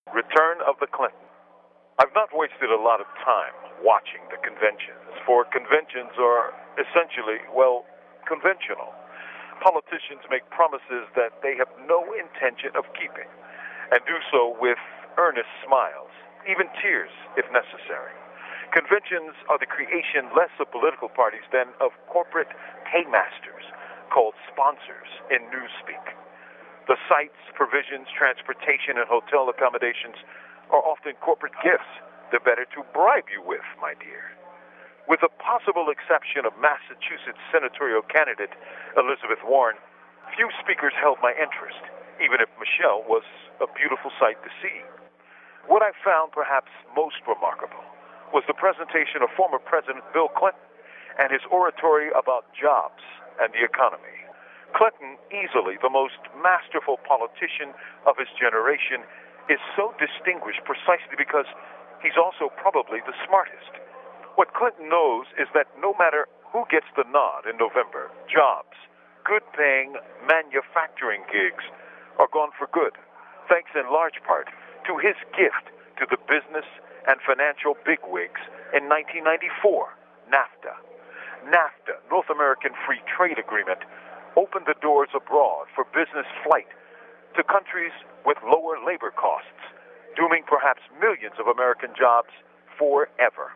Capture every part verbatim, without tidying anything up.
Return of the Clinton. I've not wasted a lot of time watching the conventions, for conventions are essentially, well, conventional. Politicians make promises that they have no intention of keeping, and do so with earnest smiles, even tears if necessary. Conventions are the creation less of political parties than of corporate paymasters, called sponsors in newspeak. The sites, provisions, transportation, and hotel accommodations are often corporate gifts they're better to bribe you with, my dear. With the possible exception of Massachusetts senatorial candidate Elizabeth Warren, few speakers held my interest, even if Michelle was a beautiful sight to see. What I found perhaps most remarkable was the presentation of former President Bill Clinton and his oratory about jobs and the economy. Clinton, easily the most masterful politician of his generation, is so distinguished precisely because he's also probably the smartest. What Clinton knows is that no matter who gets the nod in November, jobs, good-paying manufacturing gigs are gone for good, thanks in large part to his gift to the business and financial bigwigs in nineteen ninety-four, NAFTA. NAFTA, North American Free Trade Agreement, opened the doors abroad for business flight to countries with lower labor costs, dooming perhaps millions of American jobs forever.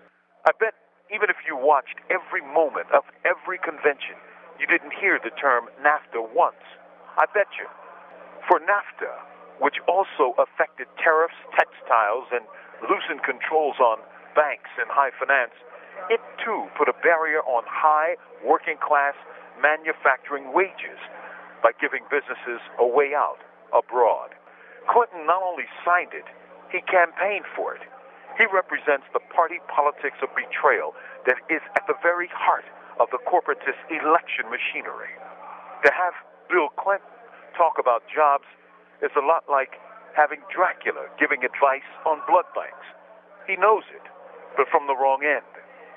I bet even if you watched every moment of every convention, you didn't hear the term NAFTA once. I bet you. For NAFTA, which also affected tariffs, textiles, and loosened controls on banks and high finance, it too put a barrier on high working-class manufacturing wages by giving businesses a way out abroad. Clinton not only signed it, he campaigned for it. He represents the party politics of betrayal that is at the very heart of the corporatist election machinery. To have Bill Clinton talk about jobs is a lot like having Dracula giving advice on blood banks. He knows it, but from the wrong end.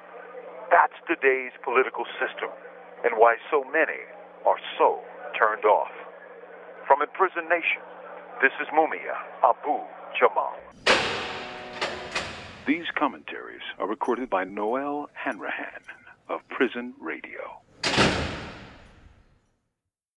That's today's political system, and why so many are so turned off. From Imprisoned Nation, this is Mumia Abu Jamal. These commentaries are recorded by Noel Hanrahan of Prison Radio.